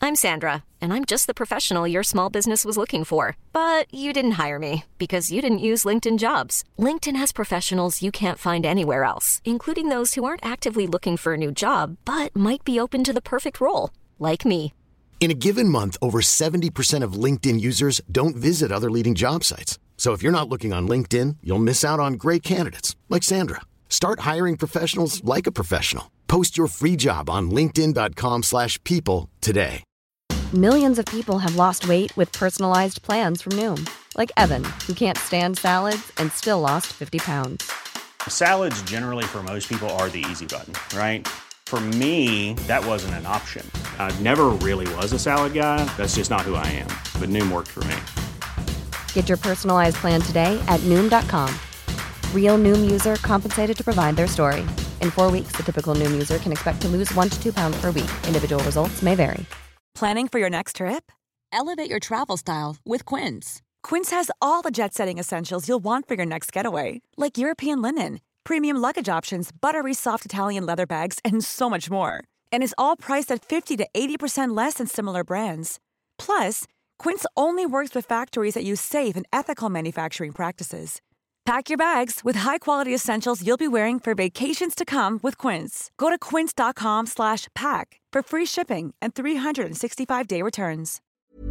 I'm Sandra, and I'm just the professional your small business was looking for. But you didn't hire me because you didn't use LinkedIn Jobs. LinkedIn has professionals you can't find anywhere else, including those who aren't actively looking for a new job, but might be open to the perfect role, like me. In a given month, over 70% of LinkedIn users don't visit other leading job sites. So if you're not looking on LinkedIn, you'll miss out on great candidates like Sandra. Start hiring professionals like a professional. Post your free job on linkedin.com/people today. Millions of people have lost weight with personalized plans from Noom. Like Evan, who can't stand salads and still lost 50 pounds. Salads generally for most people are the easy button, right? For me, that wasn't an option. I never really was a salad guy. That's just not who I am. But Noom worked for me. Get your personalized plan today at Noom.com. Real Noom user compensated to provide their story. In 4 weeks, the typical Noom user can expect to lose 1 to 2 pounds per week. Individual results may vary. Planning for your next trip? Elevate your travel style with Quince. Quince has all the jet-setting essentials you'll want for your next getaway, like European linen, premium luggage options, buttery soft Italian leather bags, and so much more. And is all priced at 50 to 80% less than similar brands. Plus, Quince only works with factories that use safe and ethical manufacturing practices. Pack your bags with high-quality essentials you'll be wearing for vacations to come with Quince. Go to quince.com/pack for free shipping and 365-day returns.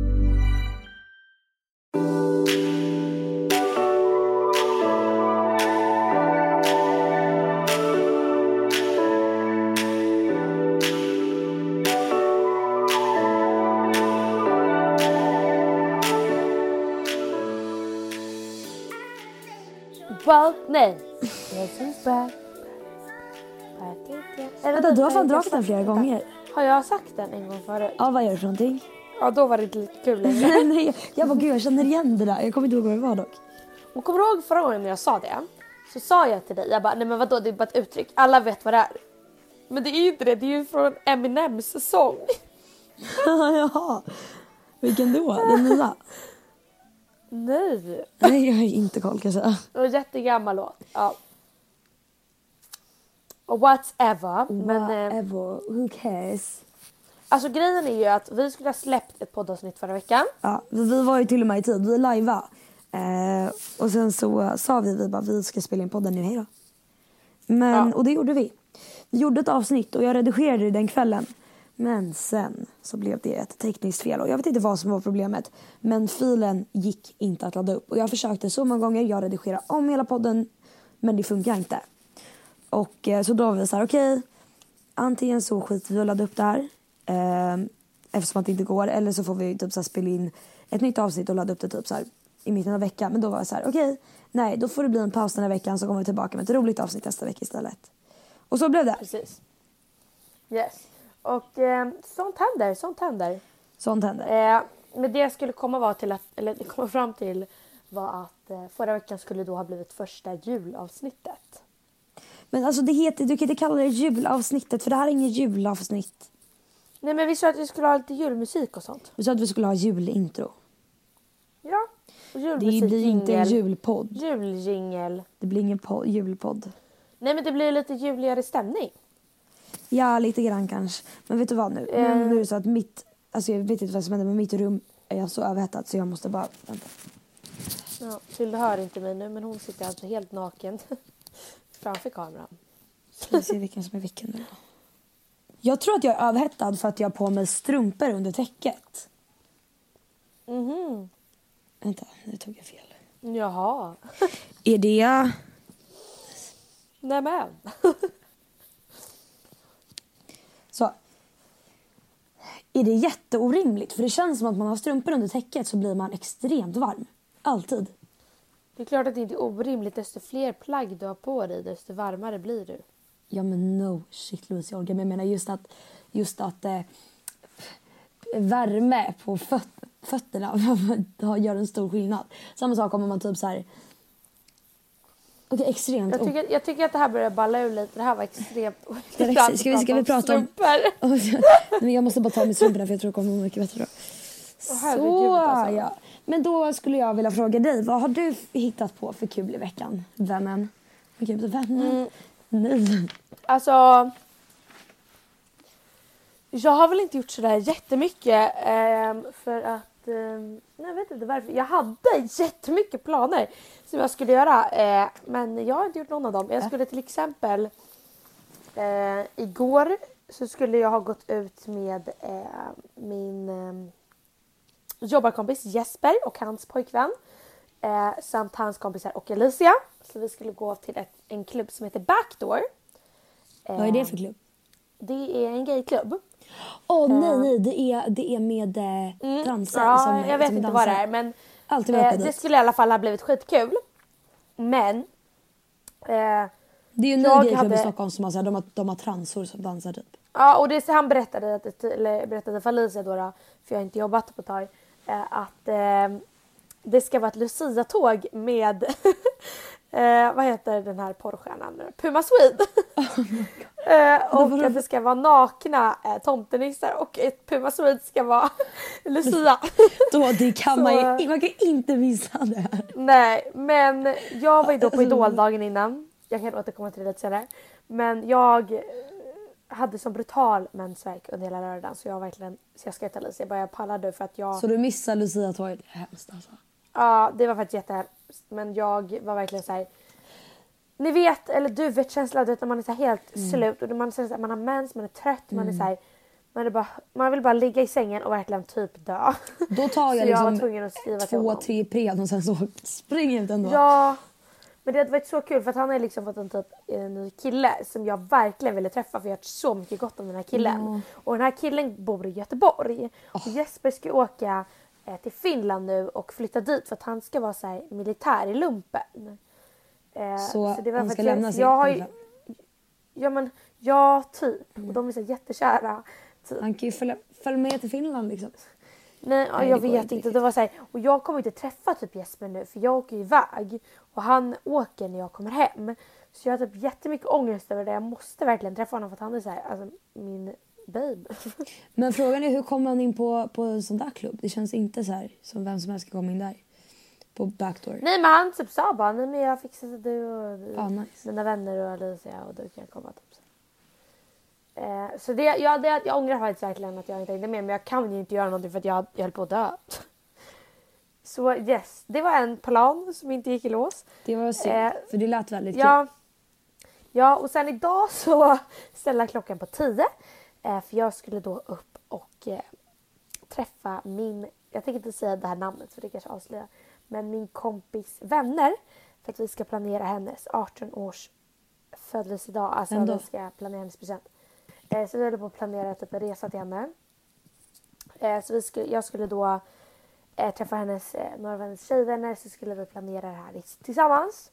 Well, nej. Jesus back. Vänta, du har fan dragit den flera gånger. Har jag sagt den en gång förut? Ja, vad gör du för någonting? Ja, då var det inte lite kul längre. Nej, jag bara, gud, jag känner igen det där. Jag kommer inte ihåg vad det var dock. Och kommer du ihåg förra gången när jag sa det? Så sa jag till dig, jag bara, nej men vadå, det är bara ett uttryck. Alla vet vad det är. Men det är ju inte det, det är ju från Eminems sång. Jaha. Vilken då? Den nya? Nej. Nej, jag har inte koll kan jag säga. Det var en jättegammal låt. Ja. Och whatever. Men, who cares? Alltså grejen är ju att vi skulle ha släppt ett poddavsnitt förra veckan. Ja, vi var ju till och med i tid. Vi liveade. Och sen så sa vi bara, vi ska spela in podden nu, hej då. Men, och det gjorde vi. Vi gjorde ett avsnitt och jag redigerade det den kvällen. Men sen så blev det ett tekniskt fel. Och jag vet inte vad som var problemet. Men filen gick inte att ladda upp. Och jag försökte så många gånger. Jag redigerade om hela podden. Men det funkar inte. Och så då var vi så här, okej. Antingen så skiter vi och ladda upp det här. Eftersom att det inte går. Eller så får vi typ så här spela in ett nytt avsnitt och ladda upp det typ så här i mitten av veckan. Men då var jag så här, okej. Nej, då får det bli en paus den här veckan. Så kommer vi tillbaka med ett roligt avsnitt nästa vecka istället. Och så blev det. Precis. Yes. Och sånt händer. Men det jag skulle komma fram till var att förra veckan skulle då ha blivit första julavsnittet. Men alltså du kan inte kalla det julavsnittet för det här är inget julavsnitt. Nej, men vi sa att vi skulle ha lite julmusik och sånt. Vi sa att vi skulle ha julintro. Ja. Och julmusik, det blir inte en julpodd. Juljingel. Det blir ingen julpodd. Nej, men det blir lite juligare stämning. Ja, lite grann kanske. Men vet du vad nu? Nu är det så att jag vet inte vad som händer med mitt rum är så överhettat så jag måste bara vänta. Ja, Tilde hör inte mig nu men hon sitter alltså helt naken framför kameran. Ska vi se vilken som är vilken nu. Jag tror att jag är överhettad för att jag har på mig strumpor under täcket. Mhm. Vänta, nu tog jag fel. Jaha. Är det... Nämen. Så. Är det jätteorimligt? För det känns som att man har strumpor under täcket så blir man extremt varm. Alltid. Det är klart att det inte är orimligt. Desto fler plagg du har på dig, desto varmare blir du. Ja, men no shit, Louise, jag menar just att värme på fötterna gör en stor skillnad. Samma sak om man typ så här... Okej, extremt. Jag tycker att det här börjar balla ur lite. Det här var extremt... Ska vi prata om... Men jag måste bara ta med strumporna för jag tror det kommer mycket bättre då. Så, alltså. Ja. Men då skulle jag vilja fråga dig. Vad har du hittat på för kul i veckan? Vännen? Nej. Alltså... Jag har väl inte gjort sådär jättemycket för att jag vet inte varför. Jag hade jättemycket planer som jag skulle göra men jag har inte gjort någon av dem. Jag skulle till exempel igår så skulle jag ha gått ut med min jobbarkompis Jesper och hans pojkvän samt hans kompisar och Alicia. Så vi skulle gå till en klubb som heter Backdoor. Vad är det för klubb? Det är en gayklubb. Nej, det är med transer. Ja, jag vet inte vad det är, men det skulle i alla fall ha blivit skitkul. Men det är ju en ny gayklubb i Stockholm som de har transor som dansar typ. Ja, och han berättade för Alicia då, för jag har inte jobbat på ett tag, att det ska vara ett Lucia-tåg med vad heter den här porrstjärnan? Puma Swede. Och att det ska vara nakna tomtenissar och ett Puma Swede ska vara Lucia. Det kan man kan inte missa det här. Nej, men jag var ju då på Idol-dagen innan. Jag kan återkomma till det lite senare. Men jag hade så brutal mensvärk under hela lördagen så jag ska ta Alicia. Jag pallade för att jag... Så du missar Lucia-tåget? Hemskt alltså. Ja, det var faktiskt jättehemskt. Men jag var verkligen så här... Ni vet, eller du vet känslan när man är så här helt slut och man känner att man har mens, man är trött, man är så här, man vill bara ligga i sängen och verkligen typ dö. Då tar jag liksom var tvungen att skriva 2-3 Ipren och sen så springer jag ut ändå. Ja, men det hade varit så kul för att han har liksom fått en ny kille som jag verkligen ville träffa för jag har hört så mycket gott om den här killen. Och den här killen bor i Göteborg. Och Jesper ska åka till Finland nu och flytta dit för att han ska vara så här militär i lumpen. Så det var han ska lämna sig? Ja, typ. Och de är så jättekära. Typ. Han kan ju följa med till Finland liksom. Nej, jag vet inte. Det var så här, och jag kommer inte träffa typ Jesper nu för jag åker iväg. Och han åker när jag kommer hem. Så jag har typ jättemycket ångest över det. Jag måste verkligen träffa honom för att han är så här, alltså min babe. Men frågan är hur kommer han in på en sån där klubb? Det känns inte så här som vem som helst ska komma in där. På Backdoor. Nej, men han typ sa bara, nej men jag fixar så du och nice. mina vänner och Alicia och du kan komma typ så. Så jag ångrar faktiskt verkligen att jag inte hängde med, men jag kan ju inte göra någonting för att jag höll på att dö. Så yes, det var en plan som inte gick i lås. Det var synd, för det lät väldigt kul. Ja, och sen idag så ställde jag klockan på 10. För jag skulle då upp och träffa jag tänker inte säga det här namnet för det kanske avslöjar. Men min kompis vänner. För att vi ska planera hennes 18-års födelsedag. Alltså vi ska planera hennes present. Så vi håller på att planera typ en resa till henne. Så jag skulle då träffa några av hennes tjejvänner. Så skulle vi planera det här tillsammans.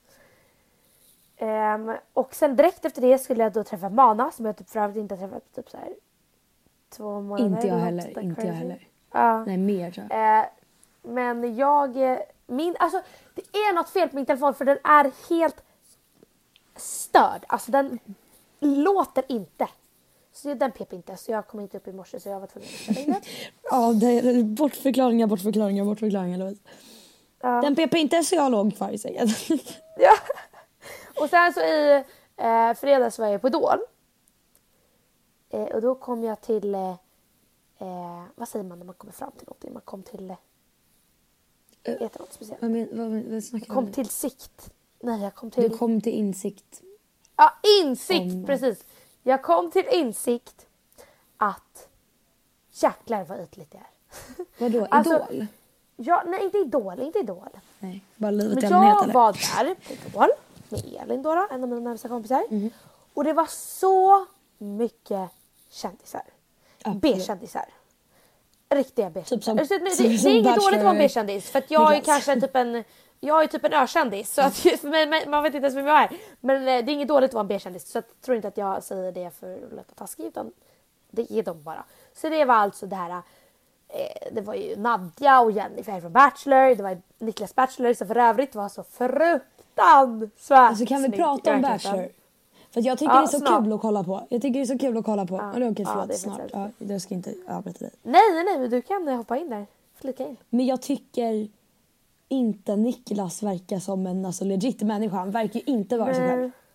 Och sen direkt efter det skulle jag då träffa Mana. Som jag typ för övrigt inte har träffat typ så här 2 månader. Inte jag heller. Nej, mer tror jag. Men alltså det är något fel på min telefon för den är helt störd. Alltså den låter inte. Så den pep inte. Så jag kom inte upp i morse så jag var tvungen att ställa in det. Ja, det är bortförklaringar Louise. Ja. Den pep inte så jag låg kvar i sängen. Ja. Och sen så i fredags var jag på Idol. Och då kom jag till vad säger man när man kommer fram till någonting? Man kom till heter något speciellt. Vad snackar kom till sikt. Nej, jag kom till... Du kom till insikt. Ja, insikt, precis. Jag kom till insikt att jäklar vad ytligt det är. Vadå? Alltså, Idol? Ja, nej, inte Idol. Nej, bara livet i allmänhet. Jag var där på Idol med Elin då, en av mina närmsta kompisar. Mm. Och det var så mycket kändisar. B-kändisar. Riktiga B-kändisar. Typ det är inget dåligt att vara en B-kändis. För att jag är kanske typ en Ö-kändis. Så att man vet inte ens vem jag är. Men det är inget dåligt att vara en B-kändis. Så jag tror inte att jag säger det för att låta taskigt. Utan det är de bara. Så det var alltså det här. Det var ju Nadja och Jennifer från Bachelor. Det var Niklas Bachelor som för övrigt var så fruktansvärt. Alltså kan vi prata om Bachelor? För jag tycker det är så kul att kolla på. Och det är okej, förlåt, snart. Ja, jag ska inte avbryta dig. Nej, men du kan hoppa in där. Flika in. Men jag tycker inte Niklas verkar som en legit människa. Han verkar ju inte vara så själv.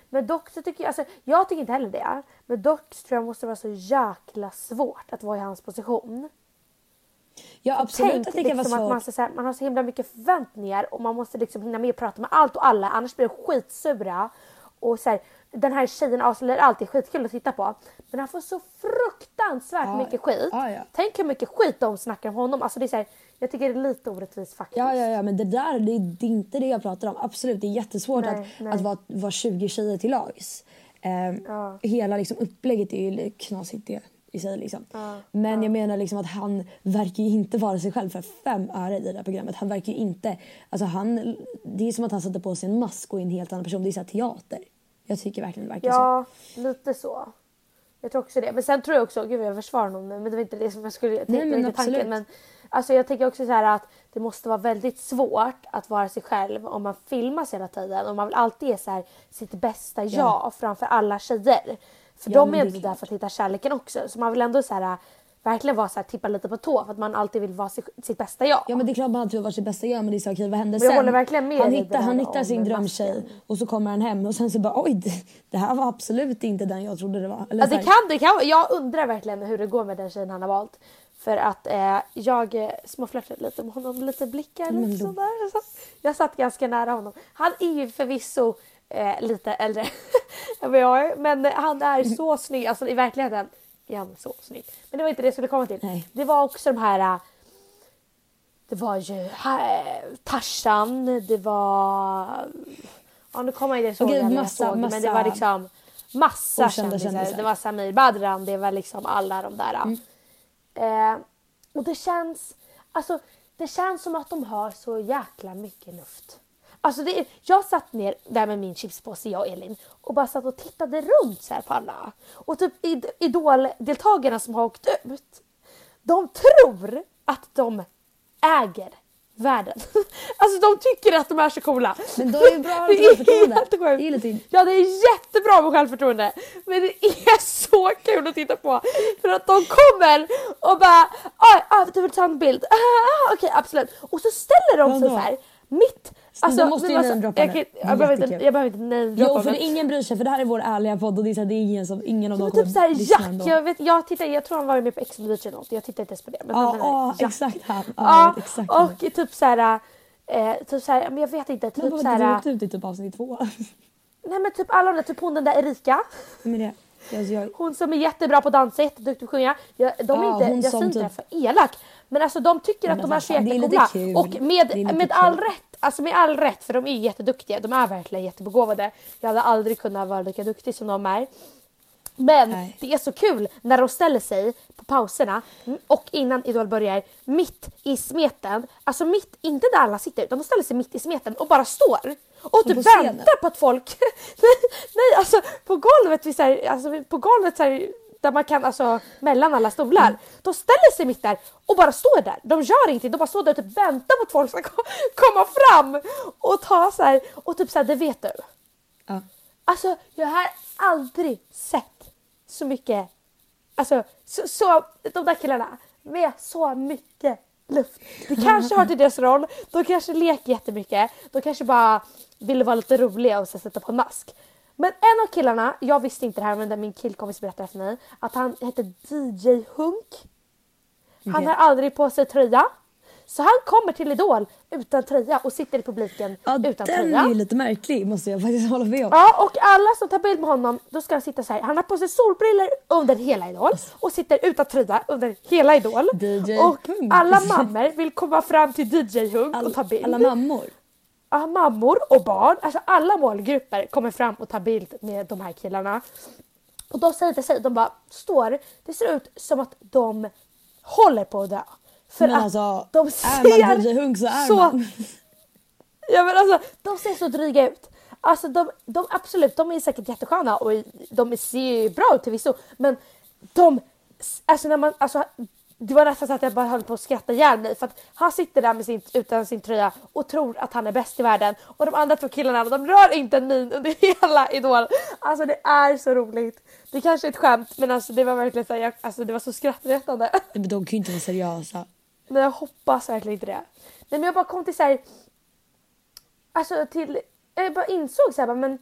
Men dock så tycker jag, alltså jag tycker inte heller det. Men dock tror jag måste vara så jäkla svårt att vara i hans position. Ja, absolut. Tänk att det kan liksom vara att svårt. man har så himla mycket förväntningar och man måste liksom hinna med att prata med allt och alla, annars blir det skitsura. Och så här, den här tjejen avslöjar alltid skitkul att titta på. Men han får så fruktansvärt mycket skit. Ja. Tänk hur mycket skit de snackar om honom. Alltså det är så här, jag tycker det är lite orättvist faktiskt. Ja, men det är inte det jag pratar om. Absolut, det är jättesvårt att vara 20 tjejer till lags. Hela liksom upplägget är ju knasigt i sig liksom. Men jag menar liksom att han verkar ju inte vara sig själv för 5 öre i det där programmet. Han verkar ju inte, alltså det är som att han sätter på sig en mask och är en helt annan person. Det är så här teater. Jag tycker verkligen det verkar så. Ja, lite så. Jag tror också det. Men sen tror jag också, gud jag försvarar honom, men det var inte det som jag skulle tänka tanken. Men alltså jag tänker också så här att det måste vara väldigt svårt att vara sig själv om man filmas hela tiden. Och man vill alltid ge så här sitt bästa jag framför alla tjejer. För de är inte där för att hitta kärleken också. Så man vill ändå så här, verkligen vara så här, tippa lite på tå för att man alltid vill vara sitt bästa jag. Ja, men det är klart man alltid vill vara sitt bästa jag, men det är så okej, vad händer sen? Jag håller verkligen med han hittar sin drömtjej och så kommer han hem och sen så bara oj, det här var absolut inte den jag trodde det var. Eller det kan. Jag undrar verkligen hur det går med den tjejen han har valt. För att jag småflörtade lite med honom, lite blickar lite sådär. Jag satt ganska nära honom. Han är ju förvisso lite äldre än vad jag är, men han är så snygg. Alltså i verkligheten är han så snygg. Men det var inte det jag skulle komma till. Nej. Det var också de här... Det var ju Tarzan, det var... Ja, nu kommer jag inte ihåg det massa, men det var liksom massa kändisar. Det var Samir Badran, det var liksom alla de där. Och det känns som att de har så jäkla mycket luft. Alltså jag satt ner där med min chipspåse, jag och Elin, och bara satt och tittade runt så här på alla. Och typ Idol-deltagarna som har åkt ut, de tror att de äger världen. Alltså de tycker att de är så coola. Men de är ju bra med självförtroende. Ja, det är jättebra med självförtroende. Men det är så kul att titta på. För att de kommer och bara du vill ta en bild. Okej, absolut. Och så ställer de sig så här mitt. Alltså, du måste ju namedroppa jag behöver inte namedroppa. Jo, för ingen bryr sig, för det här är vår ärliga podd och det är ingen av dem kommer typ såhär Jack, jag tror han var med på Ex on the Beach eller något. Jag tittar inte ens på det. Men exakt han. Exakt och typ såhär, men jag vet inte. Typ såhär. Du åkte ut i typ avsnitt 2. Nej, men typ alla, typ hon den där Erika. Men det. Hon som är jättebra på dans, jätteduktig att sjunga. Jag säger inte det för elak. Men alltså de tycker att de är så jättekola. Och med all rätt, för de är jätteduktiga. De är verkligen jättebegåvade. Jag hade aldrig kunnat vara lika duktig som de är. Men det är så kul när de ställer sig på pauserna och innan Idol börjar mitt i smeten. Alltså inte där alla sitter, utan de ställer sig mitt i smeten och bara står. Och typ väntar på att folk... Nej, alltså på golvet, så här, där man kan, alltså mellan alla stolar. De ställer sig mitt där och bara står där. De gör ingenting, de bara står där och typ väntar på att folk ska komma fram och ta så här. Och typ så här, det vet du. Ja. Alltså jag har aldrig sett så mycket, alltså så de där killarna med så mycket luft. Det kanske har till deras roll. De kanske leker jättemycket. De kanske bara ville vara lite roliga och sätta på en mask. Men en av killarna, jag visste inte det här, men där min killkompis berättade för mig att han heter DJ Hunk. Han har aldrig på sig tröja. Så han kommer till Idol utan tröja och sitter i publiken utan tröja. Den är ju lite märklig, måste jag faktiskt hålla med om. Ja, och alla som tar bild med honom, då ska han sitta så här. Han har på sig solbriller under hela Idol och sitter utan tröja under hela Idol. DJ och Hunk. Alla mammor vill komma fram till DJ Hunk och ta bild. Alla mammor? Ja, mammor och barn. Alltså alla målgrupper kommer fram och tar bild med de här killarna. Och de säger till sig, de bara står. Det ser ut som att de håller på att dö. För men att alltså, de ser är man DJ Hunk så är man. Ja, men alltså, de ser så dryga ut. Alltså de absolut, de är säkert jättesköna och de ser ju bra ut till visso. Men alltså när man, alltså det var nästan så att jag bara höll på att skratta ihjäl mig. För att han sitter där utan sin tröja och tror att han är bäst i världen. Och de andra 2 killarna, de rör inte en min under hela Idol. Alltså det är så roligt. Det kanske är ett skämt, men alltså det var verkligen så här, alltså det var så skrattretande. Men de kan ju inte vara seriösa. Men jag hoppas verkligen inte det. Nej, men jag bara kom till så här, alltså jag bara insåg så här, men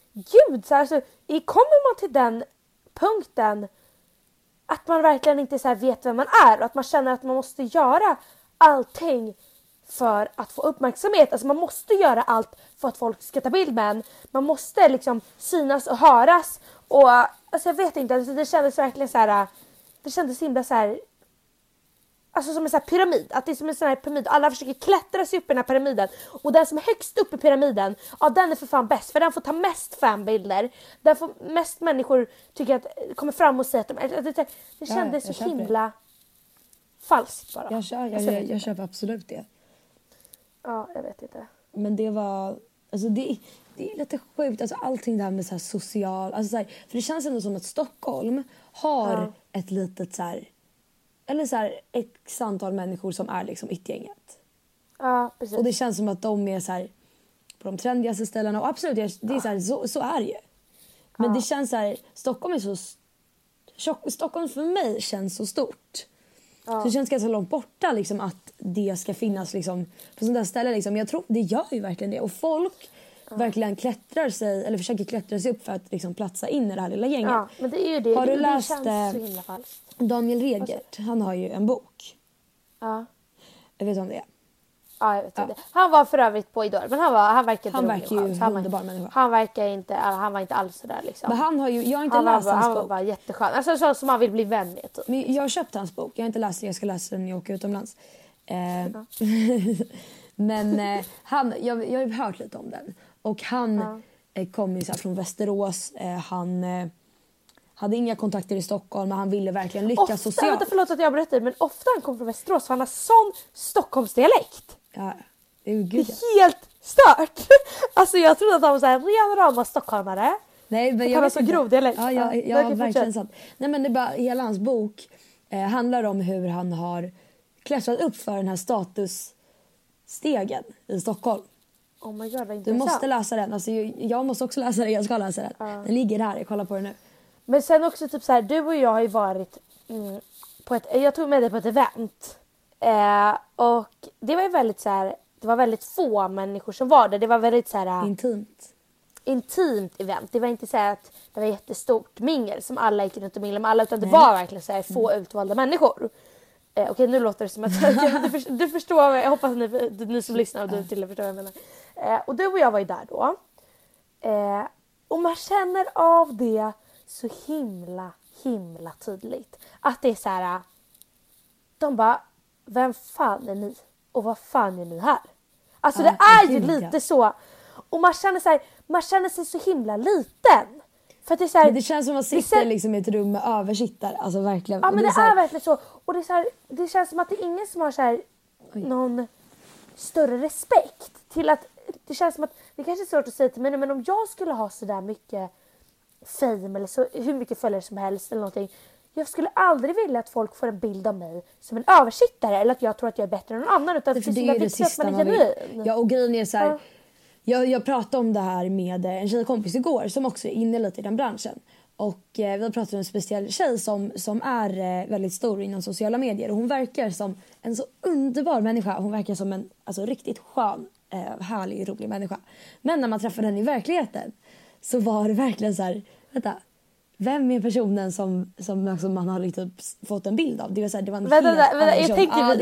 gud, så här, alltså, kommer man till den punkten att man verkligen inte så här vet vem man är och att man känner att man måste göra allting för att få uppmärksamhet. Alltså man måste göra allt för att folk ska ta bild med en. Man måste liksom synas och höras. Och alltså jag vet inte, alltså det kändes verkligen så här. Det kändes himla så här. Alltså som en sån här pyramid. Att det är som en sån här pyramid. Alla försöker klättra sig upp i den här pyramiden. Och den som är högst upp i pyramiden, ja, den är för fan bäst. För den får ta mest fanbilder. Den får mest människor tycker att kommer fram och säger att det kändes så himla falskt bara. Jag köper absolut det. Ja, jag vet inte. Men det var... Alltså det är lite sjukt. Alltså allting det här med så här social... Alltså så här, för det känns ändå som att Stockholm har ett litet så här... Eller så här x antal människor som är liksom it-gänget. Ja, precis. Och det känns som att de är så här på de trendigaste ställena. Och absolut, det är så här, så är det ju. Men det känns så här... Stockholm är så... Stockholm för mig känns så stort. Så det känns ganska långt borta liksom, att det ska finnas liksom, på sådana där ställen. Liksom. Jag tror det gör ju verkligen det. Och folk verkligen klättrar sig, eller försöker klättra sig upp för att liksom, platsa in i det här lilla gänget. Ja, men det är ju det. Har du det läst känns så himla falskt. Daniel Redgert? Han har ju en bok. Ja. Jag vet om det är. Ja, jag vet inte. Han var för övrigt på Idol, men han verkar ju underbar människa. Han var inte alls så där liksom. Men han har ju, jag har inte läst hans bok. Han var bara jätteskön. Alltså så som man vill bli vän med typ. Men jag har köpt hans bok. Jag har inte läst den, jag ska läsa den när jag åker utomlands. Men jag har ju hört lite om den. Och han kom ju så här från Västerås. Han hade inga kontakter i Stockholm, men han ville verkligen lyckas socialt. Förlåt att jag berättar, men ofta han kom från Västerås för han har sån Stockholmsdialekt. Ja, det är ju det är helt stört. Alltså jag trodde att han var så här ren rama stockholmare. Nej, men jag var så grov dialekt. Ja, verkligen sant. Nej, men det är bara, hela hans bok handlar om hur han har klättrat upp för den här statusstegen i Stockholm. Oh my God, vad intressant. Du måste läsa den. Alltså, jag måste också läsa den. Jag ska läsa den. Den ligger här. Jag kollar på den nu. Men sen också typ så här, du och jag har ju varit på jag tog med dig på ett event. Och det var ju väldigt så här, det var väldigt få människor som var där. Det var väldigt så här intimt event. Det var inte så här att det var jättestort mingel som alla gick runt och minglade med alla, utan det var verkligen så här få utvalda människor. Okej, nu låter det som att du förstår. Jag hoppas ni som lyssnar och du till förstår vad jag menar. Och du och jag var ju där då. Och man känner av det så himla tydligt. Att det är så här. De bara, vem fan är ni? Och vad fan är ni här? Alltså det är ju lite så. Och man känner så här, man känner sig så himla liten. För att det är så här, men det känns som att man sitter liksom i ett rum med översittare. Alltså verkligen. Ja, men det är verkligen så. Och det är så här, det känns som att det är ingen som har så här, någon större respekt till att det känns som att det kanske är svårt att säga till mig, men om jag skulle ha så där mycket fame eller så hur mycket följare som helst eller någonting, jag skulle aldrig vilja att folk får en bild av mig som en översittare eller att jag tror att jag är bättre än någon annan, utan det är ju det sista man vill. Ja, och grejen är så här, jag pratade om det här med en tjejkompis igår som också är inne lite i den branschen. Och vi har pratat om en speciell tjej som är väldigt stor inom sociala medier. Och hon verkar som en så underbar människa. Hon verkar som en riktigt skön, härlig, rolig människa. Men när man träffade henne i verkligheten så var det verkligen så här, vänta, vem är personen som man har liksom fått en bild av? Det var så här, det var en jag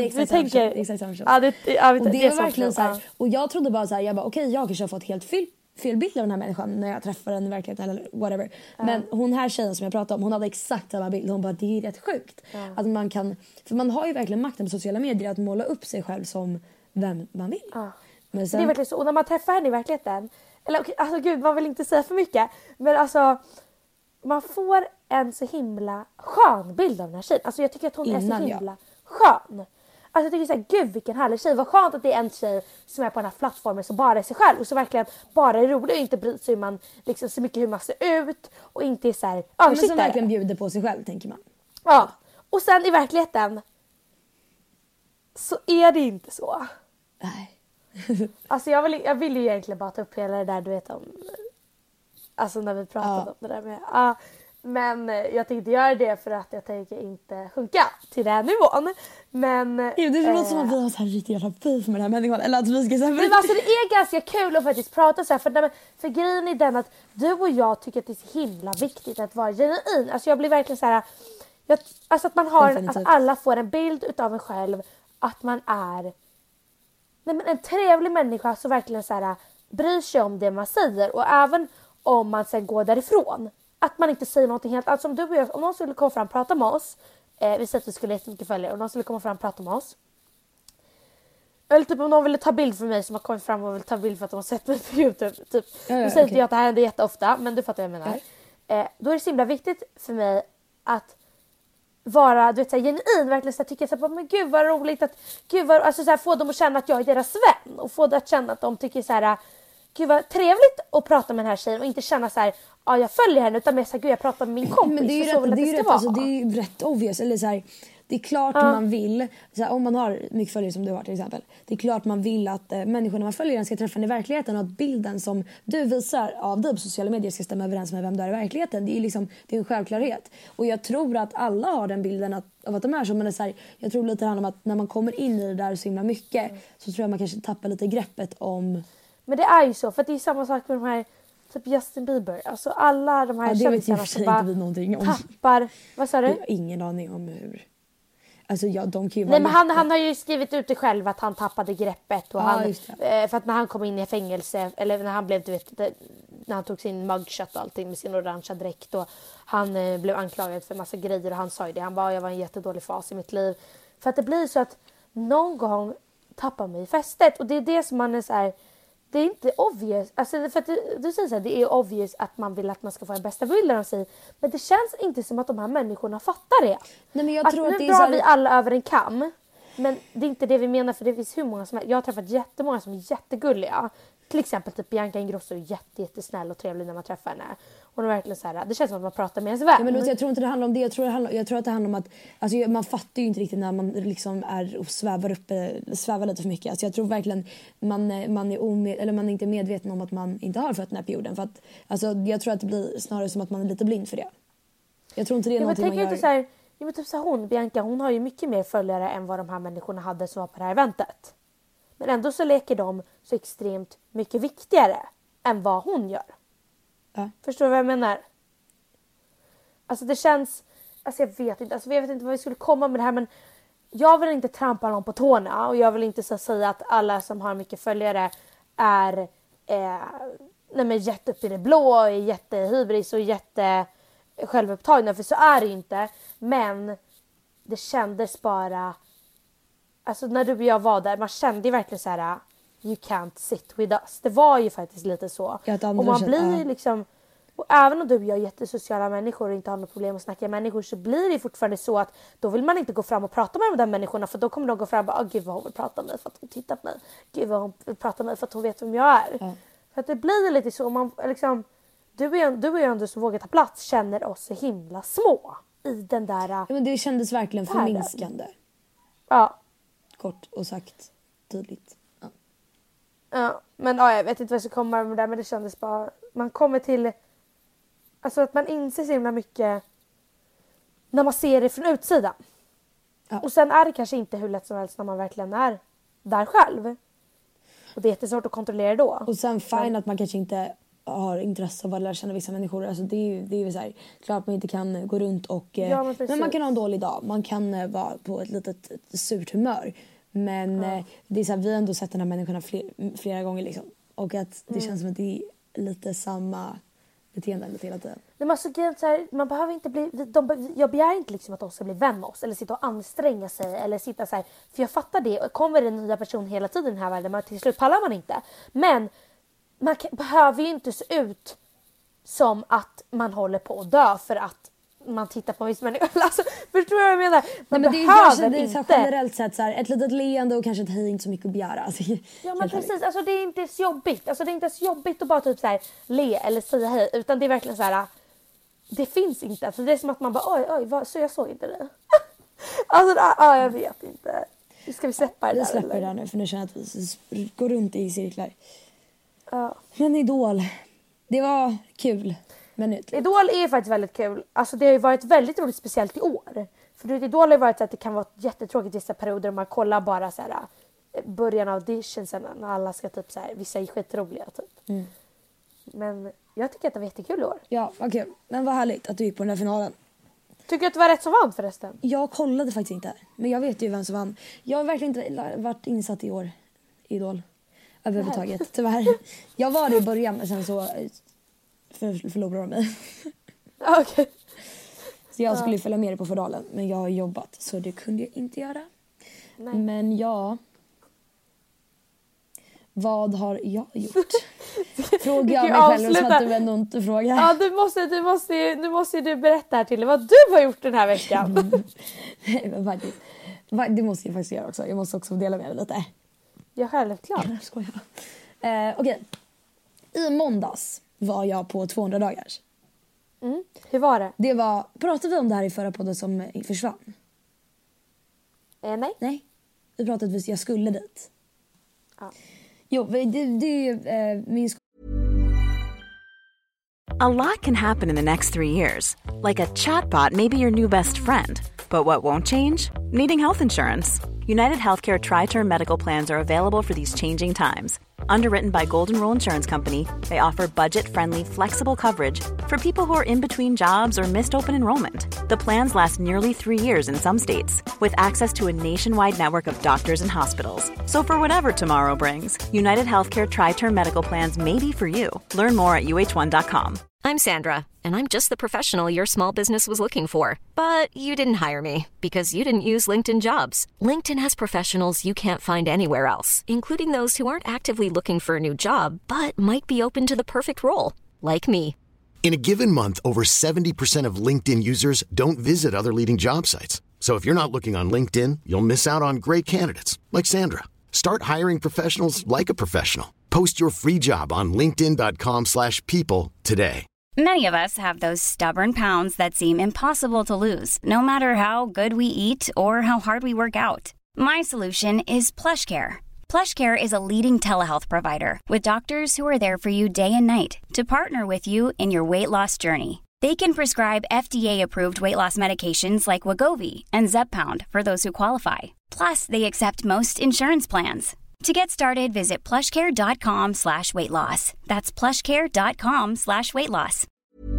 tänker och det är verkligen så här, och jag trodde bara så här, okej, jag kanske har fått helt fel bild av den här människan när jag träffade henne i verkligheten eller whatever. Men hon här tjejen som jag pratade om, hon hade exakt samma bild. Hon bara, det är rätt sjukt. Att man kan, för man har ju verkligen makten på sociala medier att måla upp sig själv som vem man vill. Men sen, det är verkligen så. Och när man träffar henne i verkligheten, eller alltså gud, man vill inte säga för mycket, men alltså man får en så himla skön bild av den här tjejen. Alltså jag tycker att hon är så himla skön. Alltså jag tycker såhär, gud vilken härlig tjej. Vad skönt att det är en tjej som är på den här plattformen som bara är sig själv. Och så verkligen bara är rolig och inte bryr sig hur man liksom så mycket hur man ser ut. Och inte är såhär översittare. Men som verkligen bjuder på sig själv, tänker man. Ja, och sen i verkligheten så är det inte så. Nej. Alltså jag vill ju egentligen bara ta upp hela det där, du vet om, alltså när vi pratade om det där med Men jag tänkte göra det för att jag tänker inte sjunka till den nivån. Men det låter som att vi har så här riktigt jävla beef med den här människan. Eller att vi ska säga. Men alltså det är ganska kul att faktiskt prata så här. För grejen är den att du och jag tycker att det är så himla viktigt att vara genuin. Alltså jag blir verkligen så här. Alltså att man har, att alla får en bild utav en själv. Att man är en trevlig människa som verkligen så här, bryr sig om det man säger. Och även om man sen går därifrån. Att man inte säger någonting helt. Alltså om du och jag, om någon skulle komma fram och prata med oss. Vi säger att vi skulle jättemycket följare. Och någon skulle komma fram och prata med oss. Eller typ om någon ville ta bild för mig som har kommit fram och vill ta bild för att de har sett mig på YouTube. Typ. Nu säger inte jag att det här händer jätteofta. Men du fattar vad jag menar. Då är det så himla viktigt för mig att vara, du vet, så här, genuin, verkligen så här, tycker så här, men gud vad roligt att, gud vad, alltså så här, få dem att känna att jag är deras vän och få dem att känna att de tycker så här, gud vad trevligt att prata med den här tjejen och inte känna så här, ja jag följer henne, utan mer så här, gud jag pratar med min kompis. Men det är ju rätt, det är ju rätt obvious, eller så här, det är klart man vill, så här, om man har mycket följare som du har till exempel, det är klart man vill att människorna man följer ska träffa i verkligheten och att bilden som du visar av dig på sociala medier ska stämma överens med vem du är i verkligheten. Det är liksom, det är en självklarhet. Och jag tror att alla har den bilden av att de är så, men det är så här, jag tror lite handlar om att när man kommer in i det där så himla mycket så tror jag man kanske tappar lite greppet om. Men det är ju så, för det är samma sak med de här typ Justin Bieber, alltså alla de här kändisarna som bara tappar, vad sa du? Jag har ingen aning om hur. Alltså de kan ju nej, men han har ju skrivit ut det själv att han tappade greppet och han, för att när han kom in i fängelse eller när han blev, du vet, när han tog sin mugshot och allting med sin orangea dräkt och han blev anklagad för massa grejer och han sa ju det, han bara jag var en jättedålig fas i mitt liv, för att det blir så att någon gång tappar mig i fästet och det är det som man är så här. Det är inte obvious. Alltså för att du säger så här, det är obvious att man vill att man ska få den bästa bilden av sig. Men det känns inte som att de här människorna fattar det. Nej, men jag tror att nu drar så... vi alla över en kam. Men det är inte det vi menar, för det finns hur många som är. Jag har träffat jättemånga som är jättegulliga. Till exempel typ Bianca Ingrosso är jättesnäll och trevlig när man träffar henne. Hon är verkligen så här, det känns som att man pratar med ens vän. Ja, men jag tror inte det handlar om det. Jag tror att det handlar om att alltså, man fattar ju inte riktigt när man liksom är och svävar lite för mycket. Alltså, jag tror verkligen man är inte medveten om att man inte har fötterna på jorden. För att, alltså, jag tror att det blir snarare som att man är lite blind för det. Jag tror inte det är någonting man gör. Så här, men typ så här, Bianca, hon har ju mycket mer följare än vad de här människorna hade som var på det här eventet. Men ändå så leker de så extremt mycket viktigare än vad hon gör. Ja. Förstår du vad jag menar? Alltså det känns... Alltså jag vet inte vad vi skulle komma med det här, men jag vill inte trampa någon på tårna och jag vill inte så säga att alla som har mycket följare är jätte upp i det blå och är jättehybris och jätte självupptagna, för så är det inte. Men det kändes bara... Alltså när du och jag var där, man kände ju verkligen så här: you can't sit with us. Det var ju faktiskt lite så. Och man blir liksom... Och även om du och jag är jättesociala människor och inte har något problem att snacka med människor, så blir det fortfarande så att då vill man inte gå fram och prata med de där människorna, för då kommer de gå fram och bara, gud vad hon vill prata med mig för att hon tittar på mig. Gud vad hon vill prata med mig för att hon vet vem jag är. För att det blir lite så. Man, liksom, du och jag ändå som vågar ta plats känner oss så himla små i den där... Ja, men det kändes verkligen förminskande. Ja. Kort och sagt tydligt. Ja, men jag vet inte vad jag ska komma med det, men det kändes bara... Man kommer till... Alltså att man inser så himla mycket när man ser det från utsidan. Ja. Och sen är det kanske inte hur lätt som helst när man verkligen är där själv. Och det är jättesvårt att kontrollera då. Och sen fine att man kanske inte har intresse av att lära känna vissa människor. Alltså det är ju så här, klart man inte kan gå runt och... men man kan ha en dålig dag. Man kan vara på ett litet surt humör. Men det är så här, vi har ändå sett den här människorna flera gånger liksom. Och att det känns som att det är lite samma beteende lite hela tiden. Men alltså, så här, man behöver inte bli... jag begär inte liksom att de ska bli vän med oss. Eller sitta och anstränga sig. Eller sitta så här, för jag fattar det. Och kommer det en nya person hela tiden i den här världen, men till slut pallar man inte. Men man behöver ju inte se ut som att man håller på att dö för att man tittar på en viss människa. Alltså, förstår du vad jag menar? Man men det är inte... Så generellt sett så här, ett litet leende och kanske ett hej inte så mycket att begära. Alltså, ja, men precis. Alltså, det är inte så jobbigt. Alltså, det är inte så jobbigt att bara typ så här, le eller säga hej. Utan det är verkligen så här... Det finns inte. Alltså, det är som att man bara, oj, så jag såg inte det. Alltså, jag vet inte. Ska vi släppa det där? Vi släpper det där nu, för nu känner jag att vi går runt i cirklar. Men Idol, det var kul. minut. Idol är faktiskt väldigt kul. Alltså det har ju varit väldigt roligt, speciellt i år. För Idol har ju varit så att det kan vara jättetråkigt vissa perioder om man kollar bara så här början av auditionsen när alla ska typ så här, vissa är skitroliga typ. Men jag tycker att det var jättekul i år. Ja, vad kul. Men vad härligt att du gick på den här finalen. Tycker du att det var rätt som vann förresten? Jag kollade faktiskt inte. Men jag vet ju vem som vann. Jag har verkligen inte varit insatt i år. Idol. Överhuvudtaget, tyvärr. Jag var det i början men sen så förlorade de mig. Okej. Så jag skulle följa med på finalen. Men jag har jobbat så det kunde jag inte göra. Nej. Men ja. Vad har jag gjort? Frågar jag mig själv som att du ändå inte frågar. Ja, nu måste du berätta här till vad du har gjort den här veckan. Nej, men faktiskt. Det måste jag faktiskt göra också. Jag måste också dela med mig lite. Ja, självklart. Jag skojar. Okej. I måndags var jag på 200 dagars. Hur var det? Det var... Pratade vi om det här i förra podden som försvann? Nej. Nej. Vi pratade att jag skulle dit. Ja. Jo, min A lot can happen in the next 3 years. Like a chatbot may be your new best friend. But what won't change? Needing health insurance. United Healthcare Tri-Term Medical Plans are available for these changing times. Underwritten by Golden Rule Insurance Company, they offer budget-friendly, flexible coverage for people who are in between jobs or missed open enrollment. The plans last nearly 3 years in some states, with access to a nationwide network of doctors and hospitals. So for whatever tomorrow brings, United Healthcare Tri-Term Medical Plans may be for you. Learn more at uh1.com. I'm Sandra, and I'm just the professional your small business was looking for. But you didn't hire me because you didn't use LinkedIn Jobs. LinkedIn has professionals you can't find anywhere else, including those who aren't actively looking for a new job, but might be open to the perfect role, like me. In a given month, over 70% of LinkedIn users don't visit other leading job sites. So if you're not looking on LinkedIn, you'll miss out on great candidates like Sandra. Start hiring professionals like a professional. Post your free job on linkedin.com/people today. Many of us have those stubborn pounds that seem impossible to lose, no matter how good we eat or how hard we work out. My solution is PlushCare. PlushCare is a leading telehealth provider with doctors who are there for you day and night to partner with you in your weight loss journey. They can prescribe FDA-approved weight loss medications like Wegovy and Zepbound for those who qualify. Plus, they accept most insurance plans. To get started, visit plushcare.com/weightloss. That's plushcare.com/weightloss.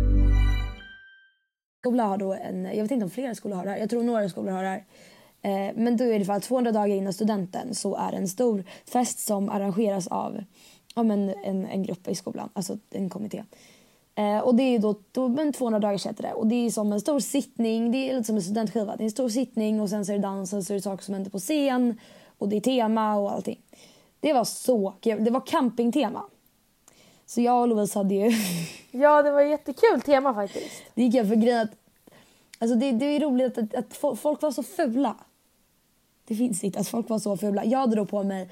Skola har då jag vet inte om flera skolor har det här. Jag tror några skolor har det här. Men då är det för att 200 dagar innan studenten så är det en stor fest som arrangeras av en grupp i skolan. Alltså en kommitté. Och det är då men 200 dagar heter det. Och det är som en stor sittning. Det är lite som en studentskiva. Det är en stor sittning och sen så är det dans och så är det saker som händer på scen. Och det är tema och allting. Det var så kul. Det var campingtema. Så jag och Lovisa hade ju... Ja, det var jättekul tema faktiskt. Det gick jag för grejen att... Alltså det är roligt att folk var så fula. Det finns inte att folk var så fula. Jag hade då på mig...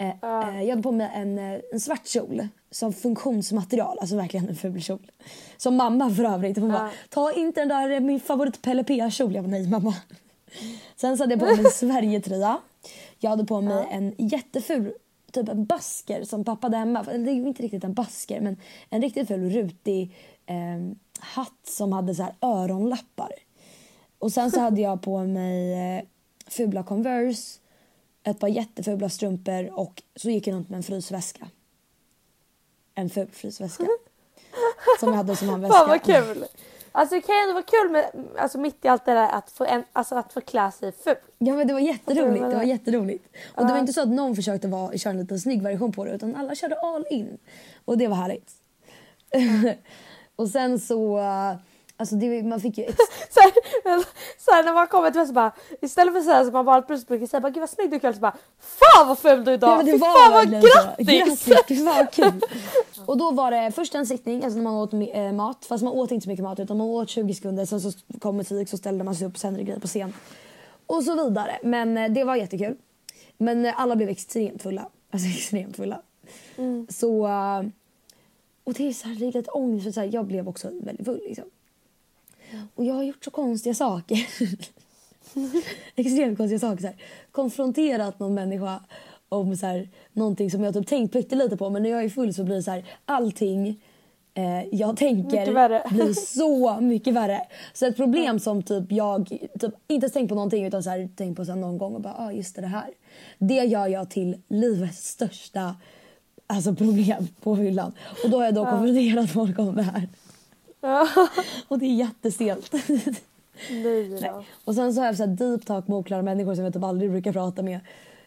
en svart kjol som funktionsmaterial, alltså verkligen en ful kjol. Som mamma för övrigt, hon bara, ta inte den där min favorit Pelle P-kjol. Jag var nej mamma. Sen så hade jag på mig en Sverigetröja. Jag hade på mig en jätteful typ en basker som pappa hade hemma. Det är inte riktigt en basker men en riktigt ful rutig hatt som hade så här öronlappar. Och sen så hade jag på mig fula Converse, ett par jättefula strumpor och så gick jag runt med en frysväska. En ful frysväska. Som jag hade som en väska. Fan vad kul! Alltså det kan ändå vara kul med, alltså mitt i allt det där att få klä sig ful. Ja men det var jätteroligt, det var jätteroligt. Och det var inte så att någon försökte köra en liten snygg version på det utan alla körde all in. Och det var härligt. Och sen så, alltså man fick ju... så här när man kommer till så bara, istället för att säga så man bara brukar säga, gud vad snygg du är så bara, fan vad ful du är idag, ja, men det fan vad grattis! Det var kul. Och då var det först en sittning, alltså när man åt mat, fast man åt inte så mycket mat utan man åt 20 sekunder, sen så kom musik, så ställde man sig upp och sände grejer på scen. Och så vidare, men det var jättekul. Men alla blev extremt fulla, alltså extremt fulla. Så, och det är så här riktigt ångest, för så här, jag blev också väldigt full liksom. Och jag har gjort så konstiga saker. Extremt konstiga saker. Så här. Konfronterat någon människa om så här, någonting som jag typ tänkt pyttelite på. Men när jag är full så blir det så här, allting Jag tänker blir så mycket värre. Så ett problem som typ jag typ inte tänkt på någonting utan så här, tänkt på så här någon gång och bara just det här. Det gör jag till livets största alltså problem på hyllan. Och då har jag då konfronterat folk om det här. Och det är jättestelt. Nej. Och sen så har jag så här deep talk med oklara människor som jag typ aldrig brukar prata med.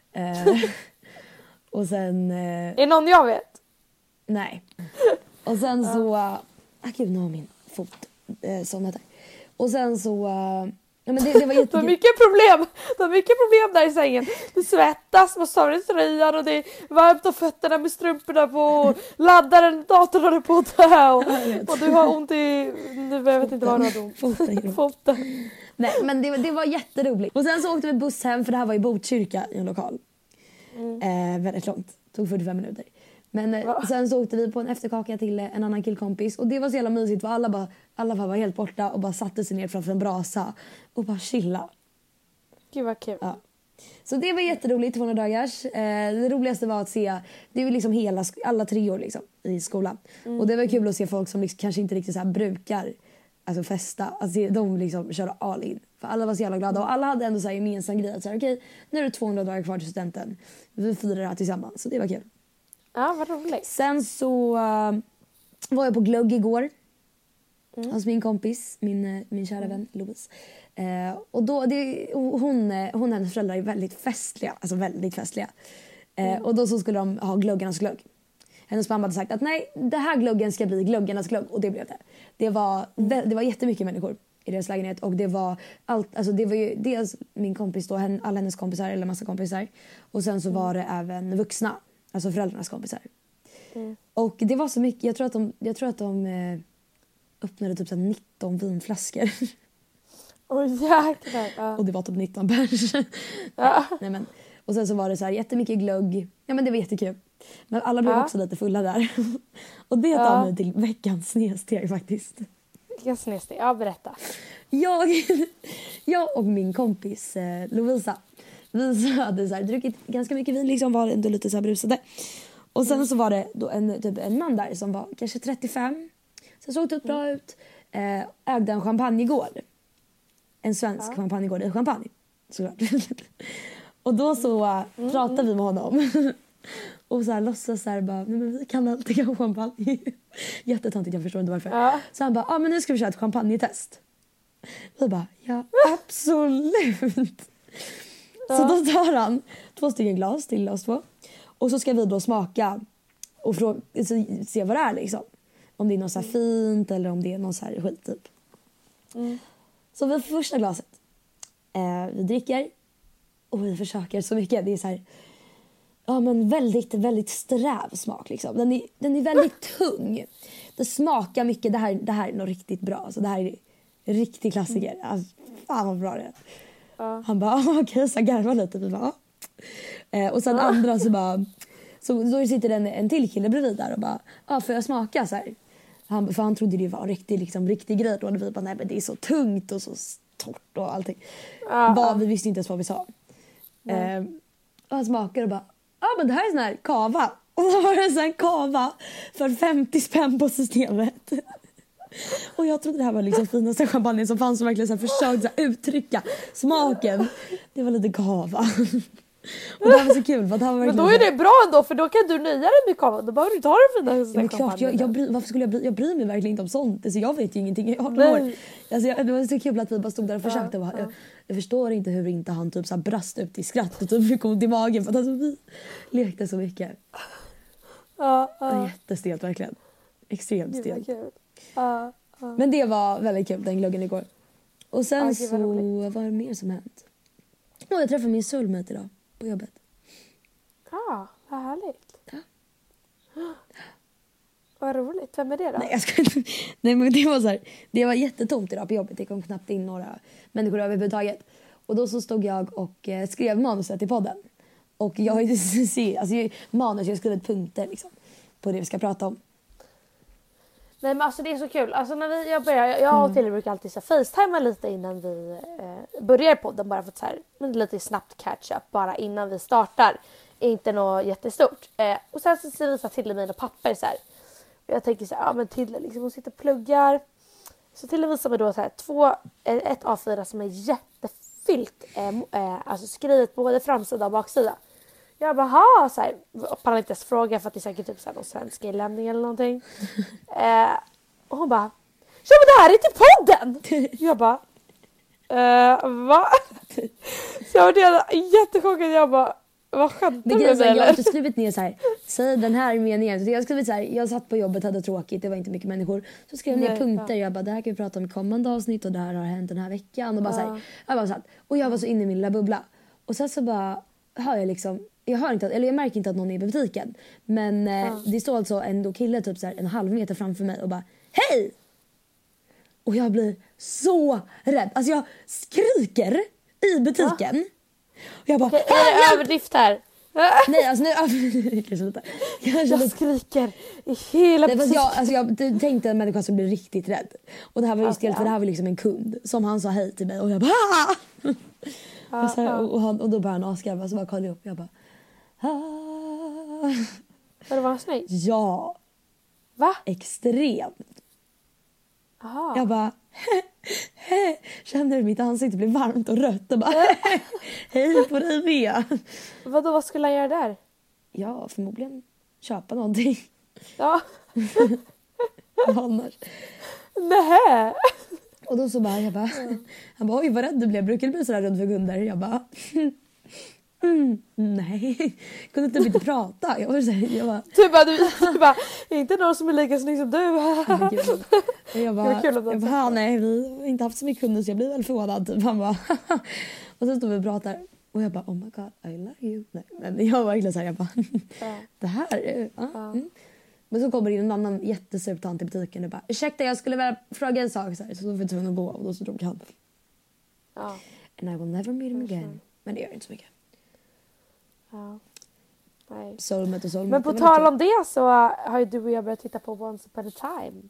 Och sen... Är det någon jag vet? Nej. Och sen så... gud, nu har min fot somnat där. Och sen så... ja, men det var jättekul. Du har mycket problem. Du har mycket problem där i sängen. Du svettas, måste ha tröjan och det är varmt och fötterna med strumporna på. Laddaren, datorn håller på att dö. Och du har ont i... Jag vet inte vad du har ont. Foten. Nej, men det var jätteroligt. Och sen så åkte vi buss hem för det här var i Botkyrka i en lokal. Väldigt långt. Tog 45 minuter. Men sen så åkte vi på en efterkaka till en annan killkompis. Och det var så jävla mysigt för alla var helt borta och bara satte sig ner framför en brasa. Och bara chilla. Gud vad kul. Ja. Så det var jätteroligt, 200 dagars. Det roligaste var att se, det var liksom alla 3 år liksom, i skolan. Och det var kul att se folk som liksom, kanske inte riktigt så här brukar alltså festa. Alltså de liksom körde all in. För alla var så jävla glada och alla hade ändå så här gemensam grej. Så här, okej, nu är det 200 dagar kvar till studenten. Vi firar det här tillsammans, så det var kul. Ja, vad roligt. Sen så var jag på glögg igår. Hos min kompis, min kära vän Louise. Och då, hon och hennes föräldrar är väldigt festliga. Alltså väldigt festliga. Och då så skulle de ha glöggarnas glögg. Hennes mamma hade sagt att nej, det här glöggen ska bli glöggarnas glögg. Och det blev det. Det var jättemycket människor i deras lägenhet. Och det var allt, alltså det var ju dels min kompis då, alla hennes kompisar eller massa kompisar. Och sen så var det även vuxna. Alltså föräldrarnas kompisar. Och det var så mycket. Jag tror att de öppnade typ så 19 vinflaskor. Jäklar. Ja. Och det var typ 19 pers. Nej, men. Och sen så var det så här jättemycket glögg. Ja, men det var jättekul. Men alla blev också lite fulla där. Och det tar mig till veckans snedsteg faktiskt. Veckans snedsteg, ja berätta. Jag och min kompis Lovisa. Vi hade så här, druckit ganska mycket vin, liksom var ändå lite så här brusade. Och sen så var det då en man där som var kanske 35. Så såg det bra ut. Ägde en champagnegård. En svensk champagnegård i Champagne. Såklart. Och då så pratade vi med honom. Och så här låtsas så här bara, nej men vi kan alltid ha champagne. Jättetöntigt, jag förstår inte varför. Så han bara, men nu ska vi köra ett champagnetest. Vi bara, ja absolut. Så då tar han 2 stycken glas till oss 2. Och så ska vi då smaka och se vad det är liksom. Om det är något så här fint eller om det är någon så här skit typ. Så vi får första glaset. Vi dricker och vi försöker så mycket. Det är så här, ja men väldigt, väldigt sträv smak liksom. Den är väldigt tung. Det smakar mycket, det här är något riktigt bra. Alltså, det här är riktig klassiker. Alltså, fan vad bra det är. Han bara, okej, så garvar lite. Vi bara, och sen andra så bara, så då sitter en till kille bredvid där och bara, får jag smaka så här? För han trodde det var riktig grej. Och vi bara, nej men det är så tungt och så torrt och allting. Vi visste inte ens vad vi sa. Och han smakade och bara, men det här är sån här kava. Och så var det en sån här kava för 50 spänn på Systemet. Och jag trodde det här var liksom finaste champagne som fanns, som verkligen så här försökte så här uttrycka smaken. Det var lite kava. Och det var så kul. För det var men då är det bra ändå, för då kan du nöja dig med kava. Då behöver du inte ha den fina champagne. Varför skulle jag bryr mig verkligen inte om sånt. Alltså, jag vet ju ingenting. Jag har år. Alltså, det var så kul att vi bara stod där och försökte. Jag förstår inte hur inte han typ så här brast ut i skratt och typ kom till magen. För att alltså, vi lekte så mycket. Jättestelt verkligen. Extremt stelt. Men det var väldigt kul, den glöggen igår. Och sen så var det mer som hänt. Jag träffade min soulmate idag på jobbet. Vad härligt. Ja. Vad roligt. Vem är det då? Nej, men det var så här, det var jättetomt idag på jobbet. Det kom knappt in några människor överhuvudtaget. Och då så stod jag och skrev manuset i podden. Och jag har ju manus, jag har skrivit punkter liksom, på det vi ska prata om. Nej men alltså det är så kul. Alltså när jag och Tilly brukar alltid så facetimea lite innan vi börjar podden. Bara för att så här, lite snabbt catch up bara innan vi startar. Inte något jättestort. Och sen så visar Tilly mina papper så här. Jag tänker så här, ja men Tilde liksom, hon sitter och pluggar. Så Tilde visar mig då så här, ett A4 som är jättefyllt. Alltså skrivet på både framsida och baksida. Jag bara, så här, pallar inte ens fråga för att det är säkert typ så här, någon svensk inlämning eller någonting. Och hon bara, ja men det här är till podden! Jag bara, va? Så jag var jättechockad, jag bara, vad skämtar du med? Jag har inte skrivit ner så här, säg den här meningen. Så jag har skrivit så här, jag satt på jobbet, hade tråkigt, det var inte mycket människor. Så skrev jag ner punkter, jag bara, det här kan vi prata om i kommande avsnitt och det här har hänt den här veckan. Och bara så här, jag bara satt, och jag var så inne i min lilla bubbla. Och sen så bara hör jag liksom, jag märker inte att någon är i butiken. Men det står alltså en kille typ så här, en halv meter framför mig och bara, hej! Och jag blir så rädd. Alltså jag skriker i butiken. Och jag bara, är det överdrift här? Nej, alltså nu jag skriker i hela butiken. Jag tänkte att människan skulle bli riktigt rädd. Och det här var ju stelt, för det här var liksom en kund som han sa hej till mig och jag bara och då började han asgarva, så bara kollade jag upp och jag bara var han snygg? Ja. Va? Extremt. Aha. Jag bara kände hur mitt ansikte blev varmt och rött och bara hej på dig med. Vad skulle han göra där? Ja, förmodligen köpa någonting. Ja. Annars. Nej. Och då så bara, han bara, oj vad rädd du blev, brukar du bli sådär rädd för kunder? Jag bara, nej, kunde inte prata. Jag bara, inte någon som är lika snygg som du. Jag bara, nej, vi har inte haft så mycket kunder så jag blir väl förvånad typ. Han bara, och så står vi och pratar och jag bara, oh my god, I love you. Nej, men jag var verkligen såhär, jag bara, det här Men så kommer det in en annan jättesur tant i butiken och bara, ursäkta, jag skulle vilja fråga en sak så här, så då var vi tvungna att gå och då så drog han. And I will never meet him again. Men det gör inte så mycket. Ja. Nej. Soulmate. Men på tal om det så har ju du och jag börjat titta på Once upon a time.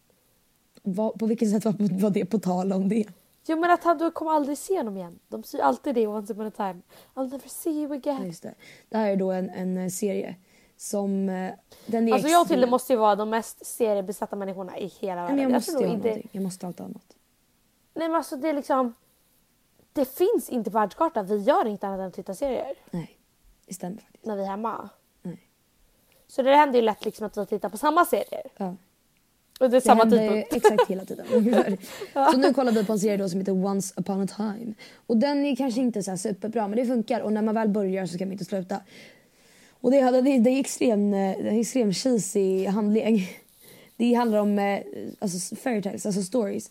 På vilket sätt var det på tal om det? Jo, men att du kommer aldrig se honom igen. De säger alltid det, Once upon a time. I'll never see you again. Just det. Det här är då en serie som... Den är alltså jag och Tilde måste ju vara de mest seriebesatta människorna i hela världen. Jag måste ha något annat. Nej, men alltså det är liksom... Det finns inte på världskartan. Vi gör inte annat än att titta serier. Nej, det stämmer faktiskt. När vi är hemma. Nej. Så det händer ju lätt liksom att vi tittar på samma serier. Ja. Och det är samma tidpunkt. Exakt hela tiden. Så nu kollar vi på en serie då som heter Once upon a time. Och den är kanske inte så här superbra, men det funkar. Och när man väl börjar så kan man inte sluta. Och det är extrem cheesy handling. Det handlar om alltså fairy tales, alltså stories.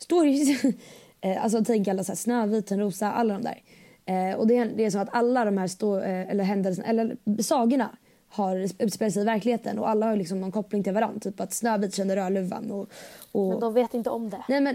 Alltså tänk alla så här Snövit, Törnrosa, alla de där. Och det är så att alla de här eller händelserna eller sagorna har utspelat sig i verkligheten och alla har liksom någon koppling till varandra, typ att Snövit känner Rödluvan och men de vet inte om det. Nej, men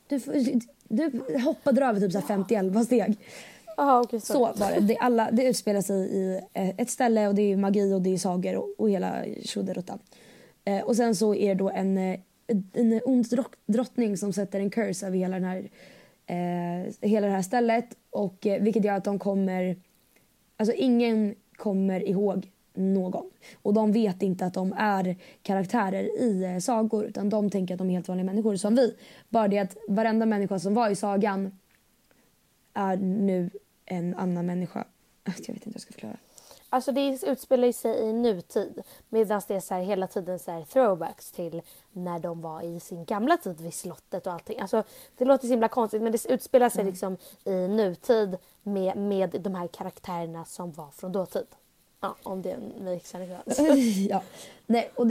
du hoppade över typ så här 50-11 steg. Aha, okay, så var det. Det utspelar sig i ett ställe och det är magi och det är sagor och hela tjoderuttan. Och sen så är det då en ond drottning som sätter en curse över hela det här stället, och vilket gör att de kommer, alltså ingen kommer ihåg någon, och de vet inte att de är karaktärer i sagor, utan de tänker att de är helt vanliga människor som vi, bara det att varenda människa som var i sagan är nu en annan människa. Jag vet inte hur jag ska förklara. Alltså det utspelar sig i nutid, medan det är så här hela tiden så här throwbacks till när de var i sin gamla tid vid slottet och allting. Alltså det låter så himla konstigt, men det utspelar sig liksom i nutid med de här karaktärerna som var från dåtid. Ja, om det makes sense. Ja. Nej, och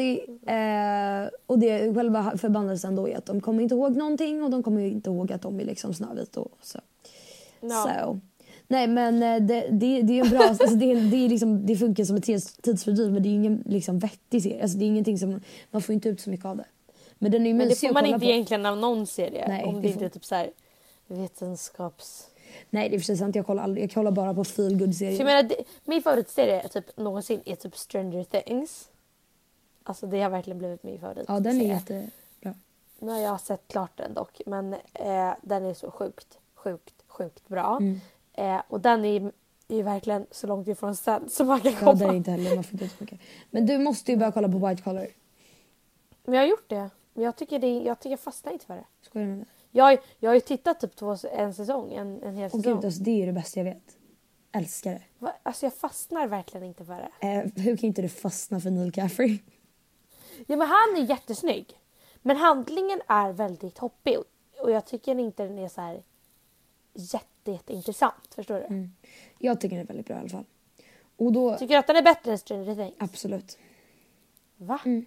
det själva förbannelsen då är att de kommer inte ihåg någonting, och de kommer inte ihåg att de är liksom Snövit och så. No. Så. Nej, men det är en bra, alltså det är liksom, det funkar som ett tidsfördriv, men det är ingen liksom vettig serie. Alltså det är ingenting som, man får inte ut så mycket av det. Men den är ju, men det får man inte egentligen av någon serie. Nej, om det inte är typ så här vetenskaps... Nej, det är precis sant. Jag kollar bara på feel good serier. Jag menar, min favoritserie är typ någonsin är typ Stranger Things. Alltså det har verkligen blivit min favorit. Ja, den är jättebra. Nu har jag sett klart den dock, men den är så sjukt bra. Och den är ju verkligen så långt ifrån sen som man kan komma. Ja, det är inte heller, man får inte så mycket. Men du måste ju börja kolla på White Collar. Men jag har gjort det. Men jag tycker jag fastnar inte för det. Skojar du med mig? Jag har ju tittat typ en säsong, en hel säsong. Gud, alltså, det är ju det bästa jag vet. Älskar det. Alltså jag fastnar verkligen inte för det. Hur kan inte du fastna för Neil Caffrey? Ja, men han är jättesnygg. Men handlingen är väldigt hoppig. Och jag tycker inte den är så här jätteintressant. Förstår du? Mm. Jag tycker den är väldigt bra i alla fall. Och då... Tycker du att den är bättre än Stranger Things? Absolut. Va? Mm.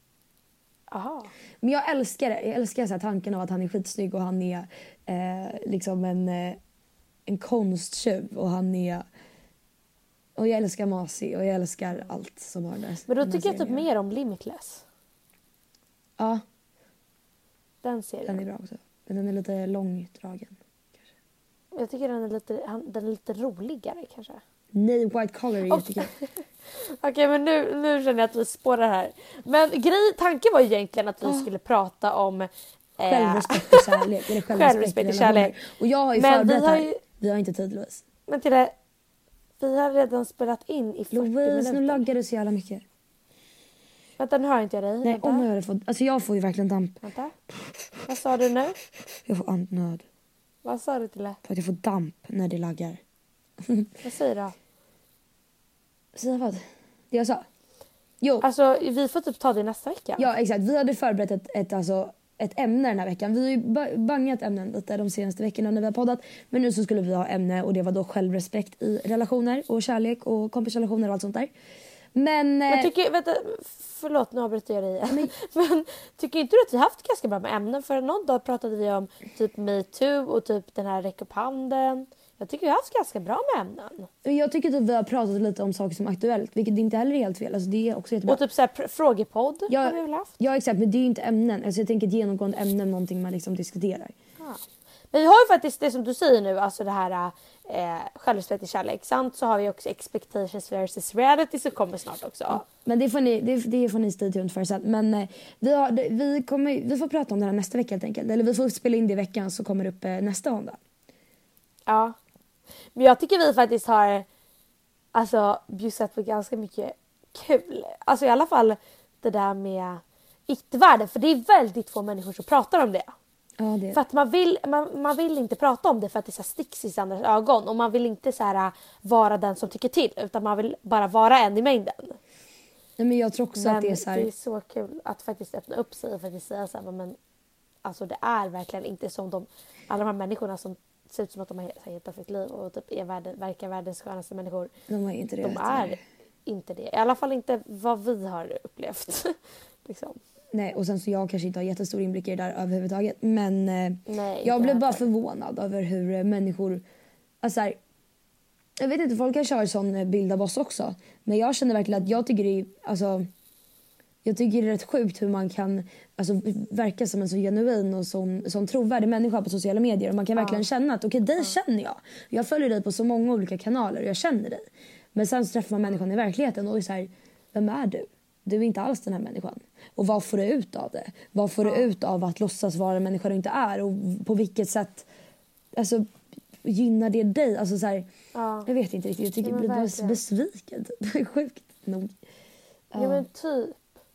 Aha. Men jag älskar det. Jag älskar så här tanken av att han är skitsnygg och han är liksom en konsttjuv och han är... Och jag älskar Masi och jag älskar allt som har där. Men då tycker jag typ mer om Limitless. Ja. Den serien. Den är bra också. Men den är lite långdragen. Kanske. Jag tycker den är lite roligare kanske. Nej, White Collar är jättekul. Okej, men nu känner jag att vi spårar här. Men tanken var ju egentligen att vi skulle prata om... självrespekt och kärlek. Eller självrespekt och kärlek. Och jag har ju förberett här. Vi har inte tid, Louise. Men till det... Vi har redan spelat in i 40 minuter. Louise, nu laggar du så jävla mycket. Vänta, nu hör inte jag dig. Nej, om jag hade fått... Alltså jag får ju verkligen damp. Vänta. Vad sa du nu? Jag får andnöd. Vad sa du till det? För att jag får damp när det laggar. Vad säger du? Säger vad? Det jag sa? Jo. Alltså, vi får typ ta det nästa vecka. Ja, exakt. Vi hade förberett ett ämne den här veckan. Vi har ju bangat ämnen lite de senaste veckorna när vi har poddat. Men nu så skulle vi ha ämne och det var då självrespekt i relationer och kärlek och kompisrelationer och allt sånt där. Men vänta, förlåt, nu avbryter jag dig igen. Men tycker inte du att vi haft ganska bra med ämnen? För någon dag pratade vi om typ MeToo och typ den här räck upp handen. Jag tycker vi har haft ganska bra med ämnen. Jag tycker att vi har pratat lite om saker som är aktuellt, vilket inte heller är helt fel. Alltså det är också jättebra. Och typ så här frågepodd har vi väl haft? Ja, exakt. Men det är ju inte ämnen. Alltså jag tänker ett genomgående ämne, någonting man liksom diskuterar. Ja. Men vi har ju faktiskt det som du säger nu, alltså det här självrespekt i kärlek. Sant, så har vi också expectations versus reality som kommer snart också. Ja, men det får ni stay tuned för sen. Men vi får prata om det här nästa vecka helt enkelt. Eller vi får spela in det i veckan så kommer det upp nästa måndag. Ja. Men jag tycker vi faktiskt har bjussat på ganska mycket kul. Alltså i alla fall det där med icke-värde. För det är väldigt få människor som pratar om det. Ja, det. För att man vill inte prata om det för att det så sticks i andras ögon. Och man vill inte så här vara den som tycker till. Utan man vill bara vara en i mängden. Nej, men jag tror också att det är så här... det är så kul att faktiskt öppna upp sig och faktiskt säga så här, men alltså det är verkligen inte som alla de här människorna som ser ut som att de har ett helt perfekt liv och typ verkar världens skönaste människor. De är inte det. De är inte det. I alla fall inte vad vi har upplevt. Liksom. Nej, och sen så jag kanske inte har jättestor inblick i det där överhuvudtaget. Men Nej, jag blev bara förvånad över hur människor... Alltså här, jag vet inte, folk kanske har en sån bild av oss också. Men jag känner verkligen att jag tycker det är rätt sjukt hur man kan verka som en så genuin och sån trovärdig människa på sociala medier. Och man kan verkligen känna att dig känner jag. Jag följer dig på så många olika kanaler och jag känner dig. Men sen så träffar man människan i verkligheten och är så här, vem är du? Du är inte alls den här människan. Och vad får du ut av det? Vad får du ut av att låtsas vara en människa du inte är? Och på vilket sätt gynnar det dig? Alltså så här, jag vet inte riktigt. Jag tycker jag blir bara besviken. Det är sjukt nog. Ja, men typ.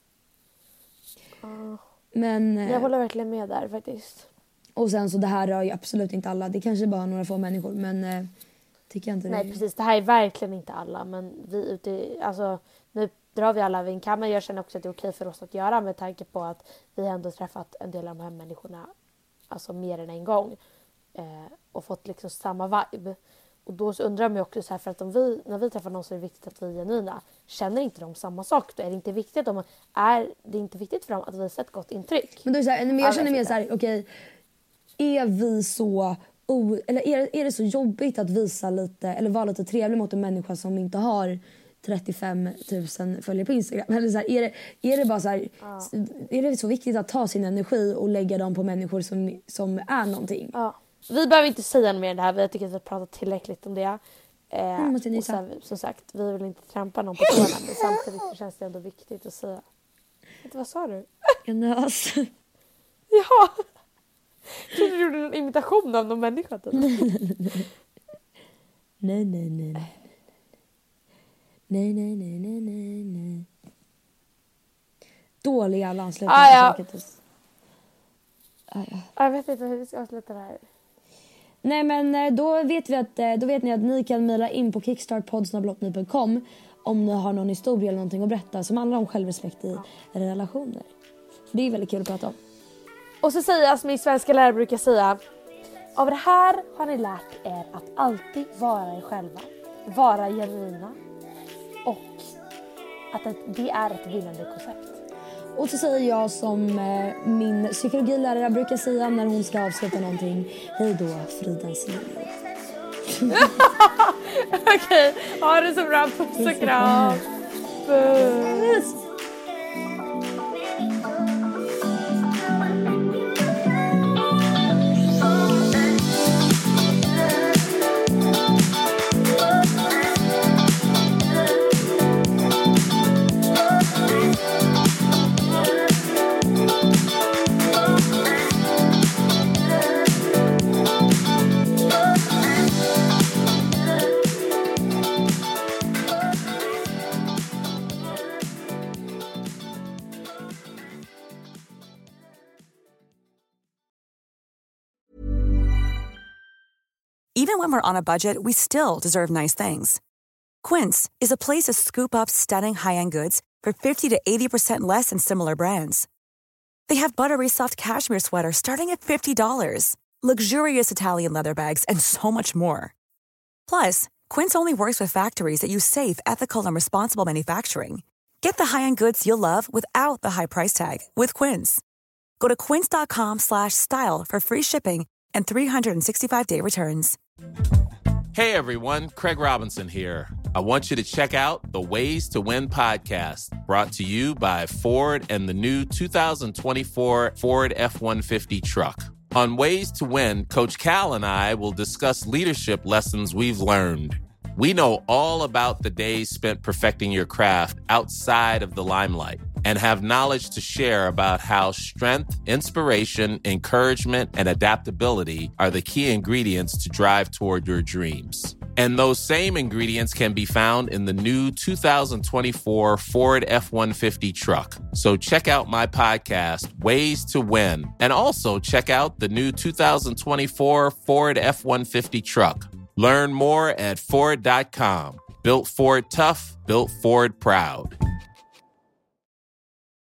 Men, jag håller verkligen med där faktiskt. Och sen så det här rör ju absolut inte alla. Det kanske bara några få människor. Men tycker jag inte. Nej, precis. Det här är verkligen inte alla. Men vi nu drar vi alla över en kam. Men jag känner också att det är okej för oss att göra. Med tanke på att vi ändå träffat en del av de här människorna. Alltså mer än en gång. Och fått liksom samma vibe. Och då så undrar man också så här, för att när vi träffar någon så är det viktigt att vi är genuina. Känner inte de samma sak då? Är det inte viktigt det är inte viktigt för dem att visa ett gott intryck? Men då är det så här, men jag känner mer så här, okej, är vi så eller är det så jobbigt att visa lite eller vara lite trevlig mot en människa som inte har 35 000 följare på Instagram? Eller så här, är det bara så här, är det så viktigt att ta sin energi och lägga dem på människor som är någonting? Ja. Vi behöver inte säga mer om det här. Vi tycker att vi har pratat tillräckligt om det. Och sen, som sagt, vi vill inte trampa någon på tårna. Men samtidigt känns det ändå viktigt att säga. Vad sa du? Jag nös. Ja. Du gjorde en imitation av någon människa. Typ. Nej. dåliga landslaget. Jag vet inte hur vi ska avsluta det här. Nej, men då vet ni att ni kan mejla in på kickstartpods@hotmail.com om ni har någon historia eller någonting att berätta som handlar om självrespekt i relationer. Det är väldigt kul att prata om. Och så säger jag som min svenska lärare brukar säga: av det här har ni lärt er att alltid vara er själva, vara genuina och att det är ett vinnande koncept. Och så säger jag som min psykologilärare brukar säga när hon ska avsluta någonting: hej då, Fridens liv. Okej, ha det så bra. Puss och kram. Puss. Even when we're on a budget, we still deserve nice things. Quince is a place to scoop up stunning high-end goods for 50 to 80% less than similar brands. They have buttery soft cashmere sweaters starting at $50, luxurious Italian leather bags, and so much more. Plus, Quince only works with factories that use safe, ethical, and responsible manufacturing. Get the high-end goods you'll love without the high price tag with Quince. Go to quince.com/style for free shipping and 365-day returns. Hey everyone, Craig Robinson here. I want you to check out the Ways to Win podcast, brought to you by Ford and the new 2024 Ford F-150 truck. On Ways to Win, Coach Cal and I will discuss leadership lessons we've learned. We know all about the days spent perfecting your craft outside of the limelight and have knowledge to share about how strength, inspiration, encouragement, and adaptability are the key ingredients to drive toward your dreams. And those same ingredients can be found in the new 2024 Ford F-150 truck. So check out my podcast, Ways to Win, and also check out the new 2024 Ford F-150 truck. Learn more at Ford.com. Built Ford tough, built Ford proud.